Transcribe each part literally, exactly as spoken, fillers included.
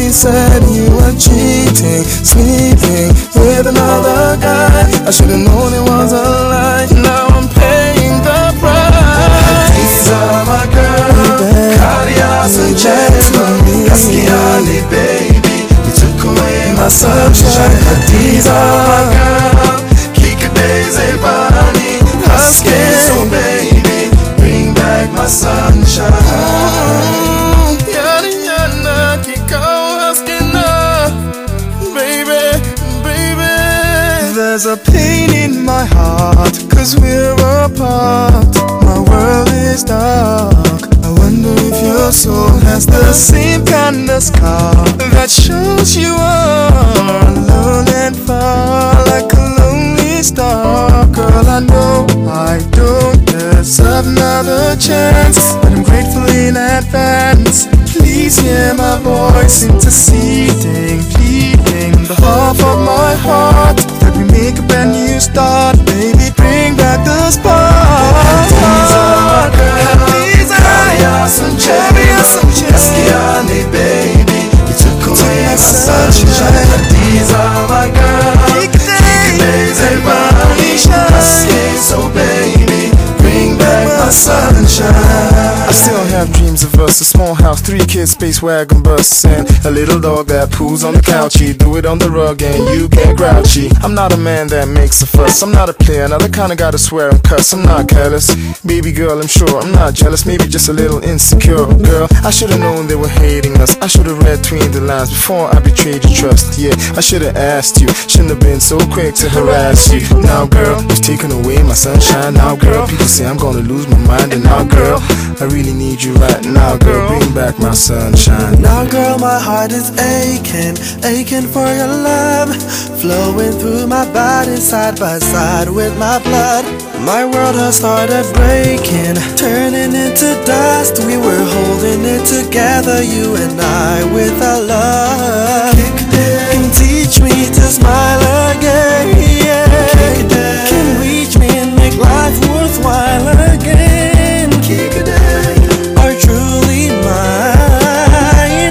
She said you were cheating, sleeping with another guy. I should've known it was a lie. Now I'm paying the price. Khadija, my girl, Kalia Sanchema, Kaskiani, baby, you took away my sunshine. Khadija, my girl, Kika Daisy Bani, Husky, so baby, bring back my sunshine. There's a pain in my heart, cause we're apart. My world is dark. I wonder if your soul has the same kind of scar that shows you are alone and far, like a lonely star. Girl, I know I don't deserve another chance, but I'm grateful in advance. Please hear my voice interceding, pleading on behalf of my heart, that we make a brand new start. Baby, bring back the spark. Khadija, my girl, Kalia Sanchema, Kaskiani, baby, you took away my sunshine. Khadija, my girl, Kika Daisy Bani, Husky, so baby, bring back my sunshine. I still have dreams of us, a small house, three kids, space wagon bus, and a little dog that poos on the couch. You do it on the rug and you get grouchy. I'm not a man that makes a fuss, I'm not a player, not the kind of guy to swear and cuss. I'm not careless, baby girl, I'm sure I'm not jealous, maybe just a little insecure. Girl, I should've known they were hating us, I should've read between the lines before I betrayed your trust. Yeah, I should've asked you, shouldn't have been so quick to harass you. Now girl, you've taken away my sunshine. Now girl, people say I'm gonna lose my mind. And now girl, I really need you right now, girl, bring back my sunshine. Now girl, my heart is aching, aching for your love, flowing through my body side by side with my blood. My world has started breaking, turning into dust. We were holding it together, you and I, with our love. Can teach me to smile again, can reach me and make life worthwhile again. Are truly mine,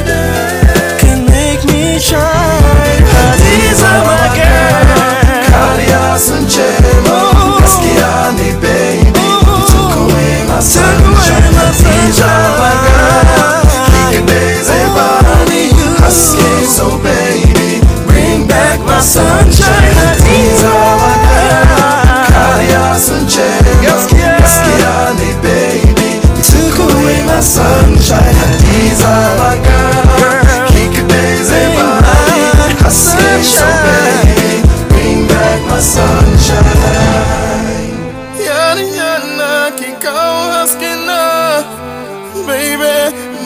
can make me shine. Khadija, my girl, Kalia Sanchema, Kaskiani, baby, you took away my sunshine. Khadija, my girl, Kika Daisy Bani, Husky, so baby, bring back my sunshine. Khadija, my girl, Kalia Sanchema, Kaskiani, baby, you took away my sunshine. Khadija, my girl, Kika Daisy Bani, Husky, so baby, bring back my sunshine. Yana yana kika Husky na, baby.